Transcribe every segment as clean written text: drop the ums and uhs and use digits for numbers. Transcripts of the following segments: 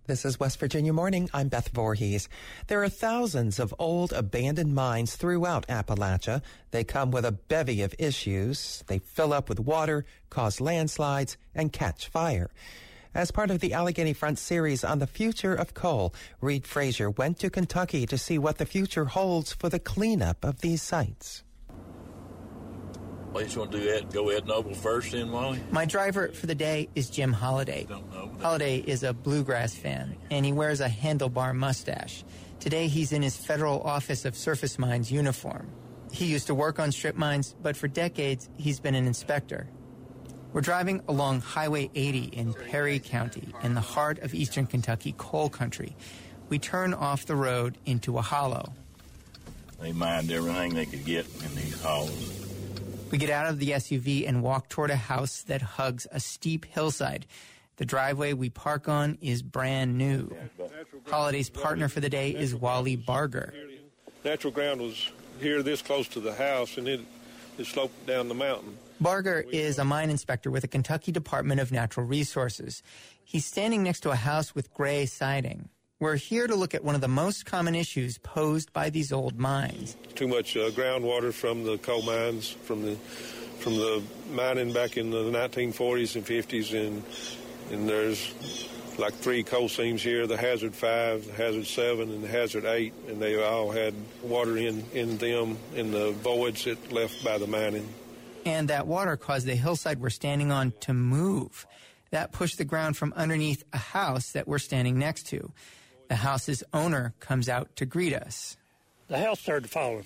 This is West Virginia Morning. I'm Beth Voorhees. There are thousands of old abandoned mines throughout Appalachia. They come with a bevy of issues. They fill up with water, cause landslides, and catch fire. As part of the Allegheny Front series on the future of coal, Reed Frazier went to Kentucky to see what the future holds for the cleanup of these sites. Well, you just want to do that, go Ed Noble first then, Wally? My driver for the day is Jim Holiday. Holiday is a bluegrass fan, and he wears a handlebar mustache. Today, he's in his Federal Office of Surface Mines uniform. He used to work on strip mines, but for decades, he's been an inspector. We're driving along Highway 80 in Perry County, in the heart of eastern Kentucky coal country. We turn off the road into a hollow. They mined everything they could get in these hollows. We get out of the SUV and walk toward a house that hugs a steep hillside. The driveway we park on is brand new. Holiday's partner for the day is Wally Barger. Natural ground was here this close to the house, and it sloped down the mountain. Barger is a mine inspector with the Kentucky Department of Natural Resources. He's standing next to a house with gray siding. We're here to look at one of the most common issues posed by these old mines. Too much groundwater from the coal mines, from the mining back in the 1940s and 50s, and there's like 3 coal seams here, the Hazard 5, the Hazard 7, and the Hazard 8, and they all had water in them in the voids that left by the mining. And that water caused the hillside we're standing on to move. That pushed the ground from underneath a house that we're standing next to. The house's owner comes out to greet us. The house started falling.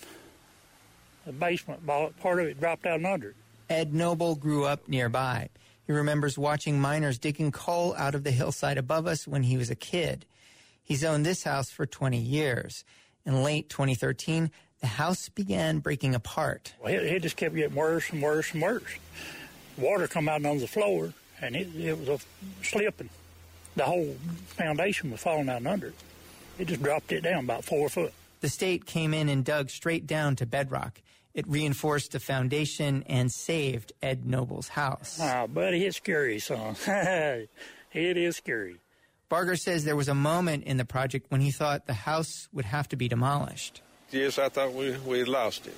The basement, part of it dropped down under it. Ed Noble grew up nearby. He remembers watching miners digging coal out of the hillside above us when he was a kid. He's owned this house for 20 years. In late 2013, the house began breaking apart. Well, it just kept getting worse and worse and worse. Water come out on the floor, and it was slipping. The whole foundation was falling out under it. It just dropped it down about 4 foot. The state came in and dug straight down to bedrock. It reinforced the foundation and saved Ed Noble's house. Ah, buddy, it's scary, son. It is scary. Barger says there was a moment in the project when he thought the house would have to be demolished. Yes, I thought we had lost it,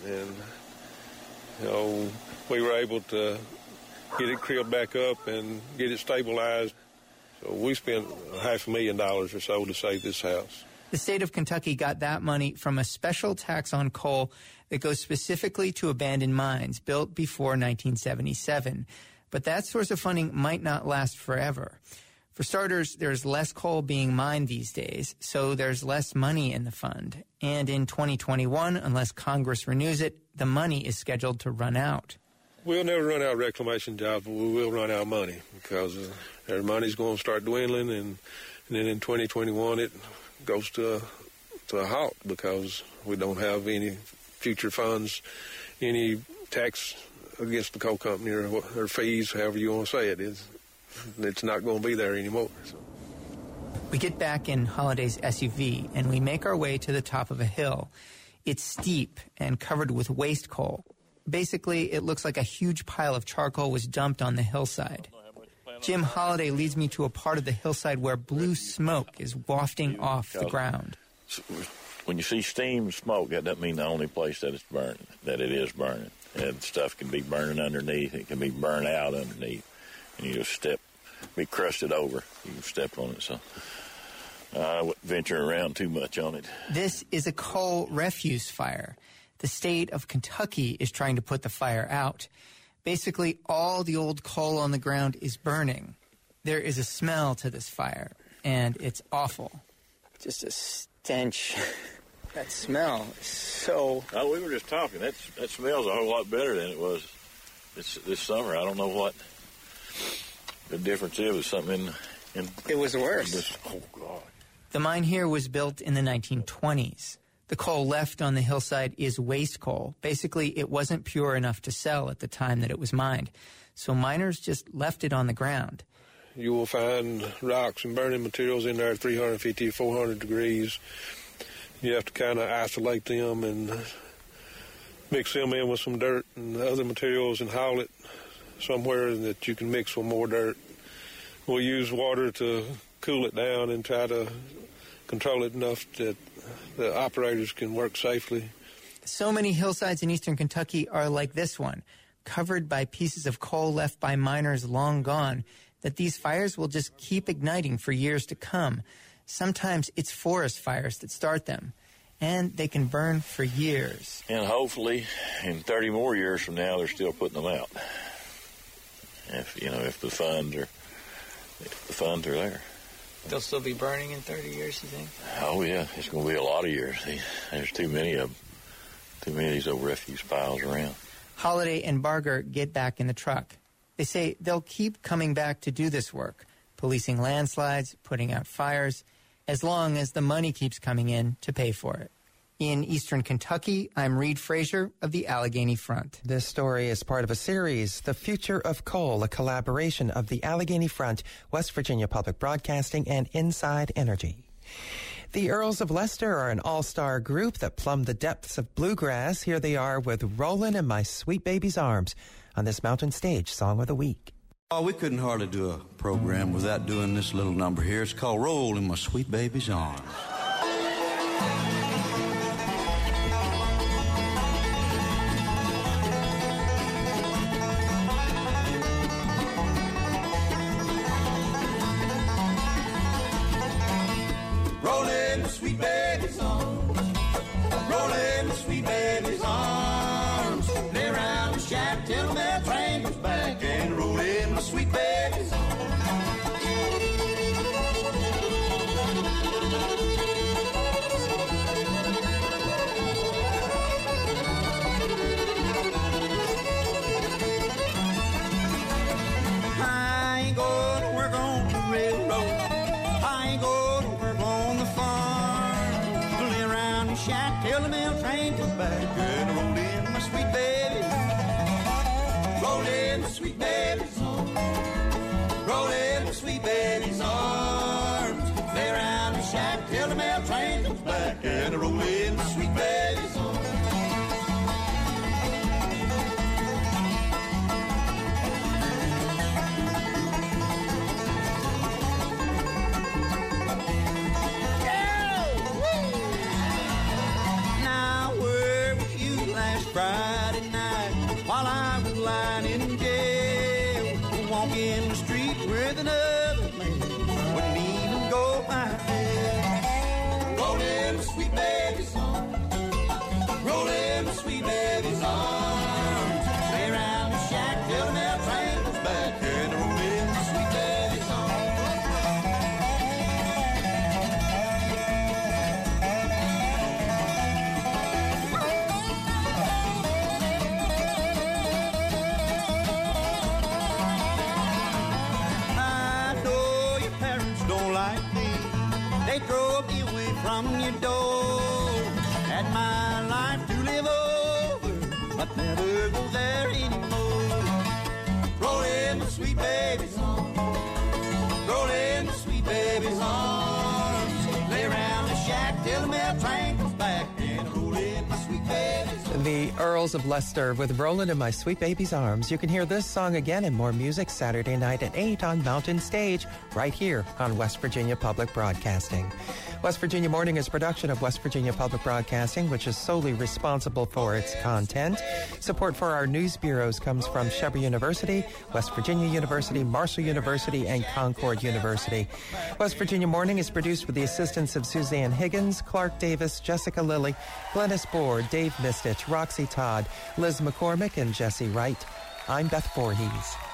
and we were able to get it cribbled back up and get it stabilized. So we spent $500,000 or so to save this house. The state of Kentucky got that money from a special tax on coal that goes specifically to abandoned mines built before 1977. But that source of funding might not last forever. For starters, there's less coal being mined these days, so there's less money in the fund. And in 2021, unless Congress renews it, the money is scheduled to run out. We'll never run out of reclamation jobs, but we will run out of money because their money's going to start dwindling, and then in 2021 it goes to a halt because we don't have any future funds, any tax against the coal company or fees, however you want to say it. It's not going to be there anymore. So. We get back in Holiday's SUV and we make our way to the top of a hill. It's steep and covered with waste coal. Basically, it looks like a huge pile of charcoal was dumped on the hillside. Jim Holiday leads me to a part of the hillside where blue smoke is wafting off the ground. When you see steam and smoke, that doesn't mean the only place that it's burning, that it is burning. And stuff can be burning underneath. It can be burned out underneath. And you just be crusted over. You can step on it. So I wouldn't venture around too much on it. This is a coal refuse fire. The state of Kentucky is trying to put the fire out. Basically, all the old coal on the ground is burning. There is a smell to this fire, and it's awful. Just a stench. That smell is so... Oh, we were just talking. That smells a whole lot better than it was this summer. I don't know what the difference is. Something in it was worse. Oh, God. The mine here was built in the 1920s. The coal left on the hillside is waste coal. Basically, it wasn't pure enough to sell at the time that it was mined. So miners just left it on the ground. You will find rocks and burning materials in there at 350, 400 degrees. You have to kind of isolate them and mix them in with some dirt and other materials and haul it somewhere that you can mix with more dirt. We'll use water to cool it down and try to control it enough that the operators can work safely. So many hillsides in eastern Kentucky are like this one, covered by pieces of coal left by miners long gone, that these fires will just keep igniting for years to come. Sometimes it's forest fires that start them, and they can burn for years. And hopefully, in 30 more years from now, they're still putting them out. If the funds are there. They'll still be burning in 30 years, you think? Oh, yeah. It's going to be a lot of years. There's too many of them. Too many of these old refuse piles around. Holiday and Barger get back in the truck. They say they'll keep coming back to do this work, policing landslides, putting out fires, as long as the money keeps coming in to pay for it. In eastern Kentucky, I'm Reed Frazier of the Allegheny Front. This story is part of a series, The Future of Coal, a collaboration of the Allegheny Front, West Virginia Public Broadcasting, and Inside Energy. The Earls of Leicester are an all-star group that plumbed the depths of bluegrass. Here they are with Rollin' in My Sweet Baby's Arms on this Mountain Stage Song of the Week. Oh, we couldn't hardly do a program without doing this little number here. It's called Roll in My Sweet Baby's Arms. Sweet baby's arms, rollin' the sweet baby's arms. Lay around the shack till the mail train comes back and roll in my sweet baby's arms. I ain't gonna work on the railroad. I ain't gonna work on the farm. Shack till the mail train comes back and roll in my sweet baby. Roll in my sweet baby's arms. Roll in my sweet baby's arms. Lay around the shack till the mail train comes back and roll in my sweet baby's arms. Friday night, while I was lying in jail, walking the street with another man, wouldn't even go my way. Rollin' the sweet baby's arms, rollin' the sweet baby's arms. Lay around the shack till the mail train comes back and rollin' the sweet baby's arms. They drove me away from your door. Had my life to live over, but never go there anymore. Roll in the sweet baby's arms. Roll in the sweet baby's arms. Lay around the shack till the mail train comes back and roll in my sweet baby's arms. The Earls of Leicester with Rollin' in My Sweet Baby's Arms. You can hear this song again and more music Saturday night at 8 on Mountain Stage, right here on West Virginia Public Broadcasting. West Virginia Morning is a production of West Virginia Public Broadcasting, which is solely responsible for its content. Support for our news bureaus comes from Shepherd University, West Virginia University, Marshall University, and Concord University. West Virginia Morning is produced with the assistance of Suzanne Higgins, Clark Davis, Jessica Lilly, Glennis Bohr, Dave Mistich, Roxy Todd, Liz McCormick, and Jesse Wright. I'm Beth Voorhees.